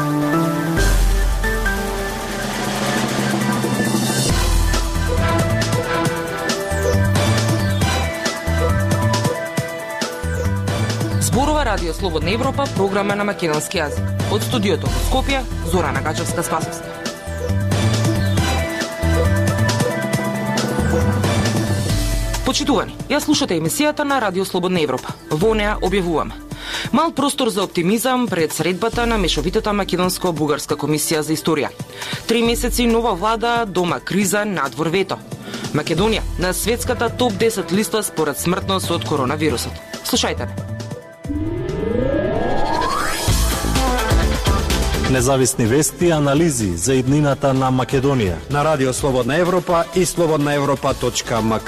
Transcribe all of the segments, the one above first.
Зборува Радио Слободна Европа, програма на македонски јазик. Од студиото во Скопје, Зорана Гачевска-Спасовска. Почитувани, ја слушате емисијата на Радио Слободна Европа. Во неа објавуваме мал простор за оптимизам пред средбата на мешовитата македонско-бугарска комисија за историја. 3 месеци нова влада, дома криза, надвор вето. Македонија на светската топ 10 листа според смртност од коронавирусот. Слушајте ме. Независни вести и анализи за иднината на Македонија на Радио Слободна Европа и slobodnaevropa.mk.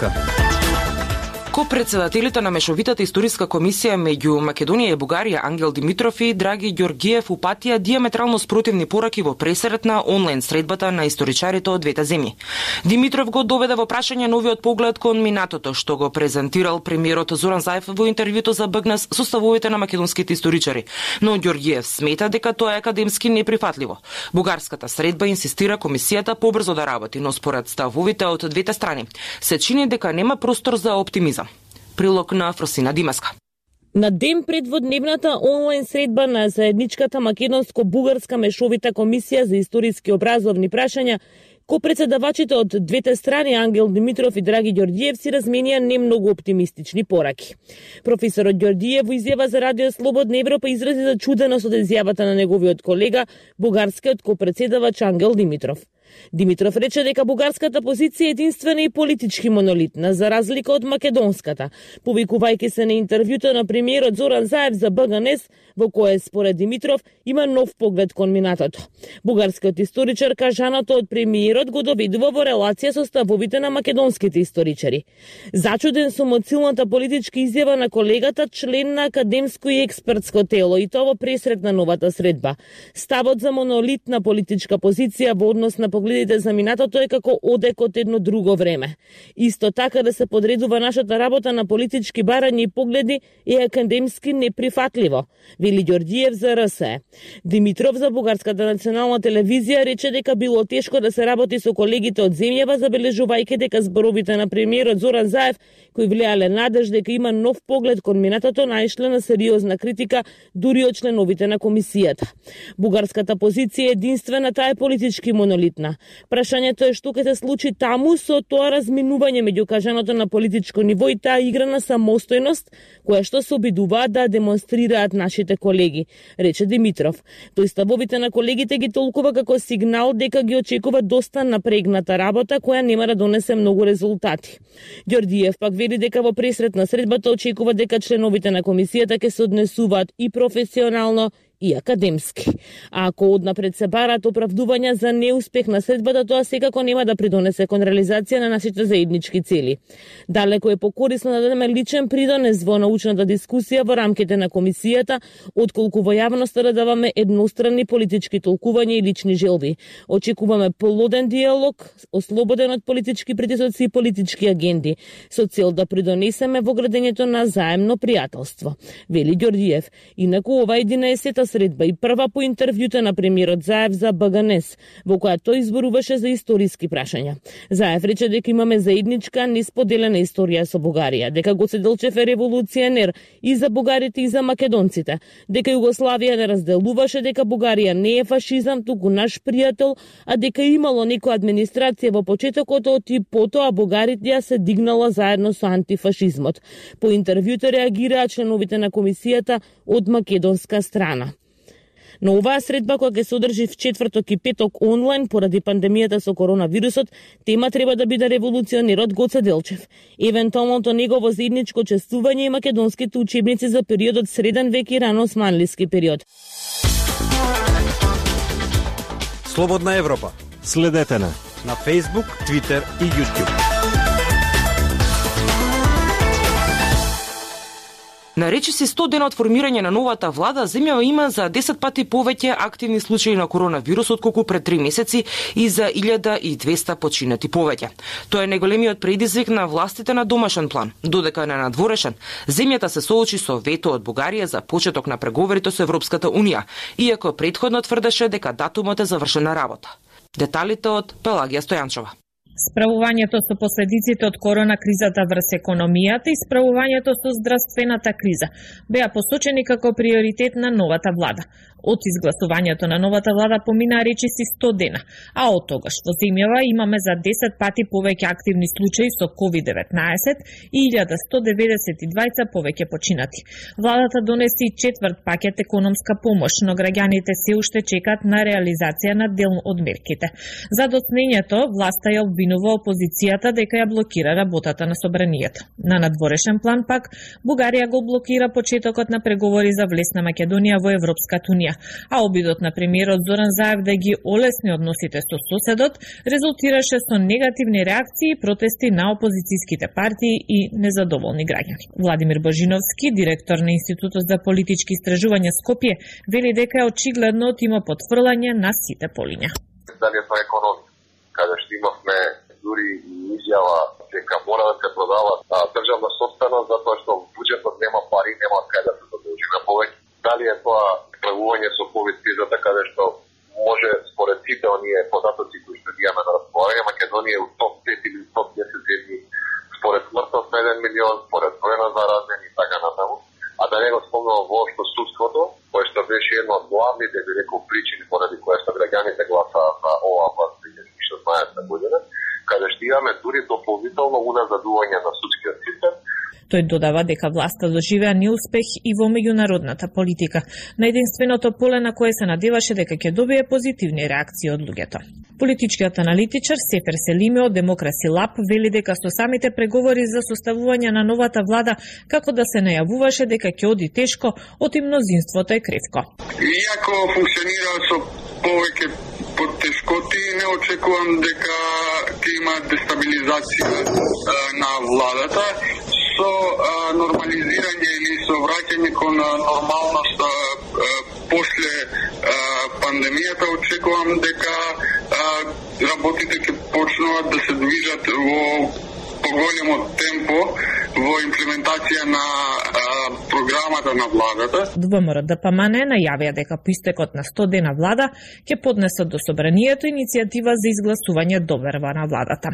Ко-председателите на мешовитата историска комисија меѓу Македонија и Бугарија Ангел Димитров и Драги Ѓорѓиев упатија диаметрално спротивни пораки во пресрет на онлайн средбата на историчарите од двете земји. Димитров го доведе во прашање новиот поглед кон минатото што го презентирал премиерот Зоран Заев во интервјуто за БГНЕС со ставовите на македонските историчари, но Ѓорѓиев смета дека тоа е академски неприфатливо. Бугарската средба инсистира комисијата побрзо да работи, но според ставовите од двете страни се чини дека нема простор за оптимизам. Прилог на Фросина Димаска. На ден пред водневната онлайн средба на заедничката македонско-бугарска мешовита комисија за историски образовни прашања, ко-председавачите од двете страни Ангел Димитров и Драги Ѓорѓиев си разменија не многу оптимистични пораки. Професорот Ѓорѓиев во изјава за Радио Слободна Европа изрази зачуденост од изјавата на неговиот колега, бугарскиот ко-председавач Ангел Димитров. Димитров рече дека бугарската позиција е единствена и политички монолитна, за разлика од македонската, повикувајќи се на интервјуто на премиерот Зоран Заев за БГНЕС, во кое според Димитров има нов поглед кон минатото. Бугарскиот историчар кажаното од премиерот го доведува во релација со ставовите на македонските историчари. Зачуден сум од силната политичка изјава на колегата, член на академско и експертско тело, и тоа во пресрет на новата средба. Ставот за монолитна политичка позиција во однос на погледите за минатото е како одек од едно друго време. Исто така да се подредува нашата работа на политички барања и погледи е академски неприфатливо, вели Ѓорѓиев за РСЕ. Димитров за Бугарската национална телевизија рече дека било тешко да се работи со колегите од земјава, забележувајќи дека зборовите на премиерот Зоран Заев, кои влијале надеж дека има нов поглед кон минатото, наишле на сериозна критика дури од членовите на комисијата. Бугарската позиција е единствена, таа е политички монолитна. Прашањето е што ќе се случи таму со тоа разминување меѓу кажаното на политичко ниво и таа игра на самостојност, која што се обидуваат да демонстрираат нашите колеги, рече Димитров. Тој ставовите на колегите ги толкува како сигнал дека ги очекува доста напрегната работа која нема да донесе многу резултати. Ѓорѓиев пак вели дека во пресрет на средбата очекува дека членовите на комисијата ќе се однесуваат и професионално и академски. А ако однапред се барат оправдувања за неуспех на средбата, тоа секако нема да придонесе кон реализација на нашите заеднички цели. Далеко е покорисно да дадеме личен придонес во научната дискусија во рамките на комисијата, отколку во јавноста да даваме едностранни политички толкувања и лични желби. Очекуваме плоден диалог, ослободен од политички притисоци и политички агенди, со цел да придонесеме во градењето на заемно пријателство, вели Ѓорѓиев. Инаку ова е 11-та средба и прва по интервјута на премиерот Заев за БГНЕС, во која тој зборуваше за историски прашања. Заев рече дека имаме заедничка несподелена историја со Бугарија, дека Гоце Делчев е револуционер и за бугарите и за македонците, дека Југославија не разделуваше, дека Бугарија не е фашизам, туку наш пријател, а дека имало некоја администрација во почетокот и потоа бугарите ја се дигнала заедно со антифашизмот. По интервјуто реагираа членовите на комисијата од македонска страна. Но оваа средба која ќе се одржи в четврток и петок онлайн поради пандемијата со коронавирусот, тема треба да биде револуционерот Гоце Делчев. Евентуалното негово заедничко чествување и македонските учебници за периодот среден век и рано османлиски период. Слободна Европа. Следете на Facebook, Twitter и YouTube. На речиси 100 дена од формирање на новата влада, земјава има за 10 пати повеќе активни случаи на коронавирус отколку пред 3 месеци и за 1200 починати повеќе. Тоа е најголемиот предизвик на властите на домашен план, додека на надворешен, земјата се соочи со вето од Бугарија за почеток на преговорите со Европската унија, иако претходно тврдеше дека датумот е завршена работа. Деталите од Пелагија Стојанчова. Справувањето со последиците од корона кризата врз економијата и справувањето со здравствената криза беа посочени како приоритет на новата влада. Од изгласувањето на новата влада поминаа речиси 100 дена, а од тогаш во земјава имаме за 10 пати повеќе активни случаи со COVID-19 и 1192 повеќе починати. Владата донесе и четврт пакет економска помош, но граѓаните се уште чекаат на реализација на дел од мерките. За доцнењето, власта ја обвинува опозицијата дека ја блокира работата на собранието. На надворешен план пак, Бугарија го блокира почетокот на преговори за влез на Македонија во Европската унија, а обидот на премиерот Зоран Заев да ги олесни односите со соседот резултираше со негативни реакции и протести на опозицијските партии и незадоволни граѓани. Владимир Божиновски, директор на Институтот за политички истражувања Скопје, вели дека е очигледно има потврлање на сите полиња. Дали е тоа економија, каде што имавме дури изјава дека мора да се продава државна собственост затоа што буџетот нема пари, нема кај да се задолжи на повеќе. Дали е тоа справување со ковид кризата каде што може според сите оние податоци кои што имаме на располагање, Македонија е у топ 5 или топ 10 земји според смртност на 1 милион, според број на заразени и така натаму. А да не го спомнувам воопшто судството, кое што беше една од главните, би рекол, причини поради која што граѓаните гласаа за оваа власт 2016 година, каде што имаме дури дополнително уназадување на судскиот систем. Тој додава дека власта доживеа неуспех и во меѓународната политика, на единственото поле на кое се надеваше дека ќе добие позитивни реакции од луѓето. Политичкиот аналитичар Сефер Селиме од Демокраси Лаб вели дека со самите преговори за составување на новата влада, како да се најавуваше дека ќе оди тешко, оти мнозинството е кревко. Иако функционира со повеќе потешкоти, не очекувам дека ќе има дестабилизација на владата. Со нормализирање или со враќање кон нормалност после пандемијата очекувам дека работите ќе почнуваат да се движат во поголемо темпо во имплементација на програмата на владата. ВМРО ДПМН најавија дека по истекот на 100 дена влада ќе поднесат до собранието иницијатива за изгласување доверба на владата.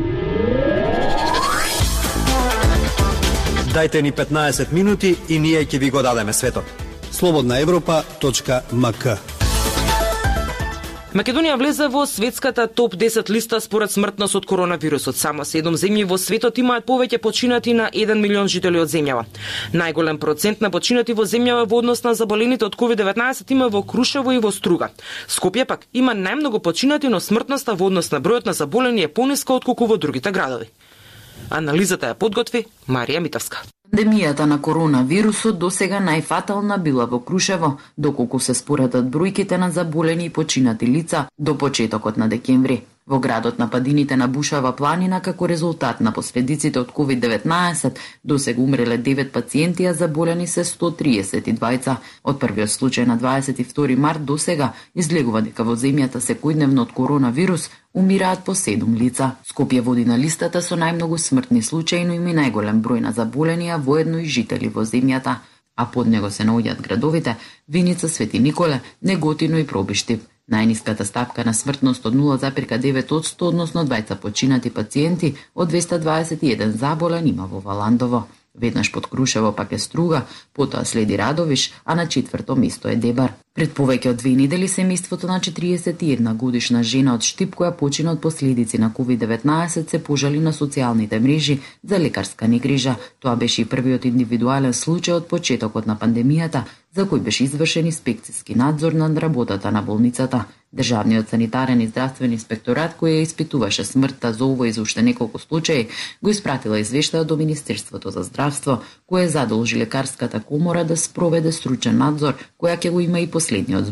Дајте ни 15 минути и ние ќе ви го дадеме светот. Slobodnaevropa.mk Македонија влезе во светската топ 10 листа според смртност од коронавирусот. Само 7 земји во светот имаат повеќе починати на 1 милион жители од земјава. Најголем процент на починати во земјава во однос на заболените од COVID-19 има во Крушево и во Струга. Скопје пак има најмногу починати, но смртноста во однос на бројот на заболени е пониска отколку во другите градови. Анализата ја подготви Марија Митовска. Пандемијата на коронавирусот досега најфатална била во Крушево, доколку се споредат бројките на заболени и починати лица до почетокот на декември. Во градот на падините на Бушава планина, како резултат на последиците од COVID-19, досега умреле 9 пациенти, а заболени се 132. Од првиот случај на 22 март досега излегува дека во земјата секојдневно од коронавирус умираат по 7 лица. Скопје води на листата со најмногу смртни случаи, но има најголем број на заболени, а воедно и жители во земјата. А под него се наоѓаат градовите Виница, Свети Николе, Неготино и Пробиштип. Најниската стапка на смртност од 0,9%, односно 2 починати пациенти од 221 заболен има во Валандово. Веднаш под Крушево пак е Струга, потоа следи Радовиш, а на 4-то место е Дебар. Пред повеќе од 2 недели семејството на 41 годишна жена од Штип, која почина од последици на COVID-19, се пожали на социјалните мрежи за лекарска негрижа. Тоа беше и првиот индивидуален случај од почетокот на пандемијата, за кој беше извршен инспекцијски надзор над работата на болницата. Државниот санитарен и здравствен инспекторат, кој ја испитуваше смртта за ово и за уште неколку случаи, го испратила извештаја до Министерството за здравство, кое задолжи лекарската комора да спроведе стручен надзор, која ќе го има и последниот збор.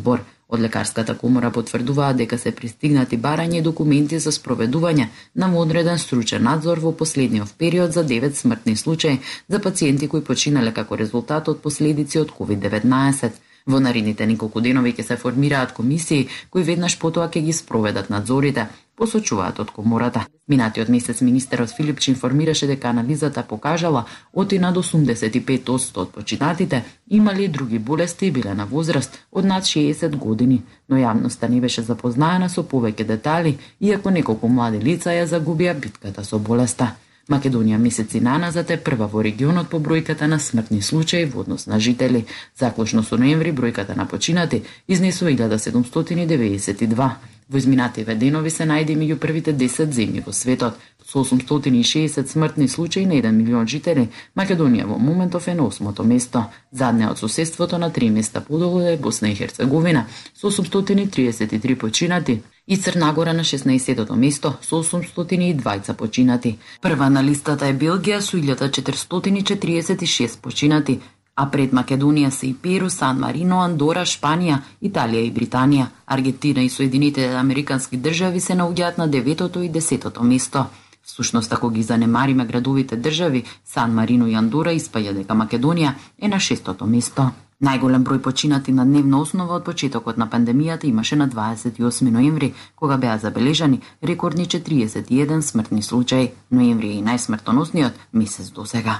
Од лекарската комора потврдуваат дека се пристигнати барања и документи за спроведување на одреден стручен надзор во последниот период за 9 смртни случаи за пациенти кои починале како резултат од последици од COVID-19. Во наредните неколку денови ќе се формираат комисии кои веднаш потоа ќе ги спроведат надзорите, посочуваат од комората. Минатиот месец министерот Филипч информираше дека анализата покажала оти над 85% од починатите имали и други болести и биле на возраст од над 60 години, но јавноста не беше запознаена со повеќе детали, иако неколку млади лица ја загубија битката со болеста. Македонија месеци наназад е прва во регионот по бројката на смртни случаи во однос на жители. Заклучно со ноември бројката на починати изнесува 1792. Во изминативе денови се најде меѓу првите 10 земји во светот. Со 860 смртни случаи на 1 милион жители, Македонија во моментов е на 8-то место. Задне од соседството на 3 места подолу е Босна и Херцеговина со 833 починати и Црна Гора на 16-то место со 802 починати. Прва на листата е Белгија со 1446 починати, а пред Македонија се и Перу, Сан Марино, Андора, Шпанија, Италија и Британија. Аргентина и Соединетите американски држави се наоѓаат на 9-то и 10-то место. Всушност, ако ги занемариме градовите држави, Сан Марино и Андора испаѓа дека Македонија е на 6-то место. Најголем број починати на дневна основа од почетокот на пандемијата имаше на 28 ноември, кога беа забележани рекордни 41 смртни случаи. Ноември е и најсмртоносниот месец досега.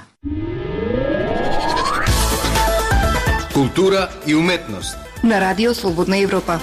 Култура и уметност на Радио Слободна Европа.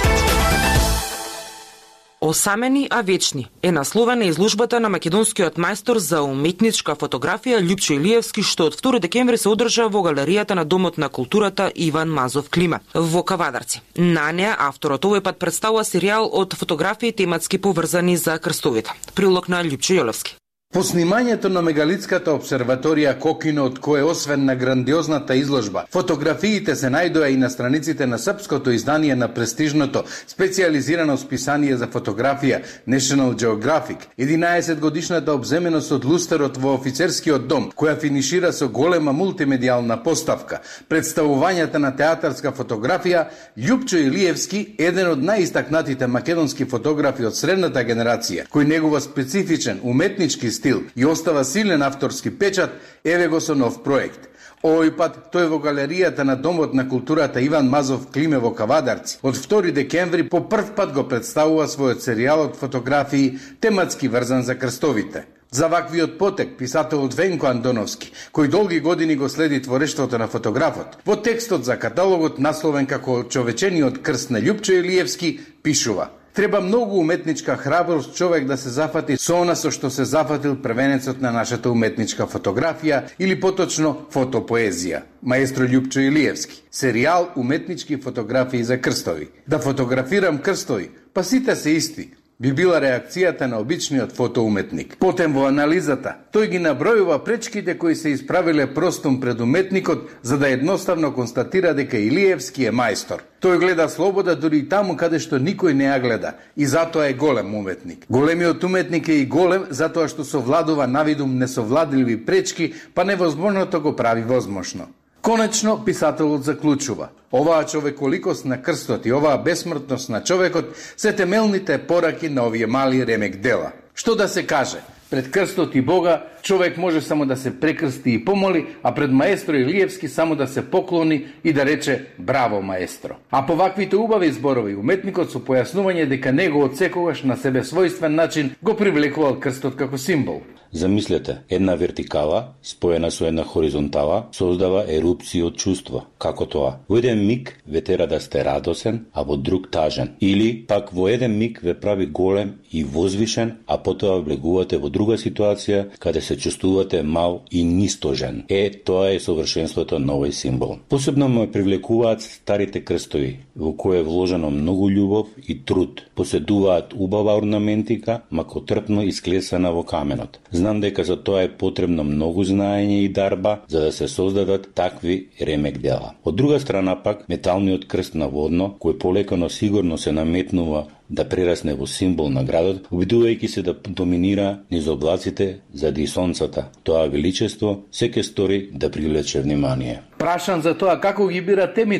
Осамени, а вечни е насловена изложбата на македонскиот мајстор за уметничка фотографија Љупчо Илиевски, што од 2 декември се одржа во галеријата на Домот на културата Иван Мазов Клима во Кавадарци. На неа авторот овој пат представува серијал од фотографии тематски поврзани за крстовите. Прилог на Љупчо Илиевски. По снимањето на мегалитската обсерваторија Кокино, од кое освен на грандиозната изложба, фотографиите се најдоа и на страниците на српското издание на престижното специјализирано списание за фотографија National Geographic, 11 годишната обземеност од лустерот во офицерскиот дом, која финишира со голема мултимедијална поставка, представувањата на театарска фотографија, Љупчо Илиевски, еден од најистакнатите македонски фотографи од средната генерација, кој негува специфичен уметнички стил и остава силен авторски печат, еве го со нов проект. Овој пат тој во галеријата на Домот на културата Иван Мазов Климе во Кавадарци. Од 2 декември по прв пат го представува својот серијал од фотографии тематски врзан за крстовите. За ваквиот потек, писателот Венко Андоновски, кој долги години го следи творештвото на фотографот, во текстот за каталогот насловен како Човечениот крст на Љупчо Илиевски, пишува: треба многу уметничка храброст човек да се зафати со она со што се зафатил првенецот на нашата уметничка фотографија или поточно фотопоезија. Маестро Љупчо Илиевски. Серијал уметнички фотографии за крстови. Да фотографирам крстови, па сите се исти, би била реакцијата на обичниот фотоуметник. Потем во анализата, тој ги набројува пречките кои се исправиле простом пред уметникот, за да едноставно констатира дека Илиевски е мајстор. Тој гледа слобода дури и таму каде што никој не ја гледа, и затоа е голем уметник. Големиот уметник е и голем затоа што совладува навидум несовладливи пречки, па невозможното го прави возможно. Конечно, писателот заклучува: оваа човеколикост на крстот и оваа бесмртност на човекот се темелните пораки на овие мали ремек дела. Што да се каже? Пред крстот и Бога човек може само да се прекрсти и помоли, а пред маестро Илиевски само да се поклони и да рече браво маестро. А по ваквите убави зборови уметникот со појаснување дека него од секогаш на себе својствен начин го привлекувал крстот како символ. Замислете, една вертикала, споена со една хоризонтала, создава ерупција од чувство. Како тоа? Во еден миг ве тера да сте радосен, а во друг тажен. Или пак во еден миг ве прави голем и возвишен, а потоа влегувате во друга ситуација, каде се чувствувате мал и нистожен. Тоа е совршенството на овој символ. Посебно ме привлекуваат старите крстови, во кои е вложено многу љубов и труд. Поседуваат убава орнаментика, макотрпно исклесана во каменот. Знам дека за тоа е потребно многу знаење и дарба за да се создадат такви ремек дела. Од друга страна пак, металниот крст наводно, кој полека но сигурно се наметнува да прерасне во символ на градот, обидувајќи се да доминира низ облаците заради сонцата. Тоа величество се ке стори да привлече внимание. Прашан за тоа како ги бира темите,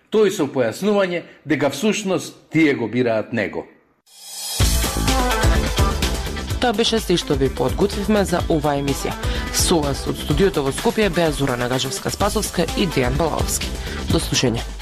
тој со појаснување дека всушност тие го бираат него. Тоа беше се што ви подготвивме за оваа емисија. Со вас од студиото во Скопје беа Зора Нагажевска-Спасовска и Дејан Балаовски. До слушање.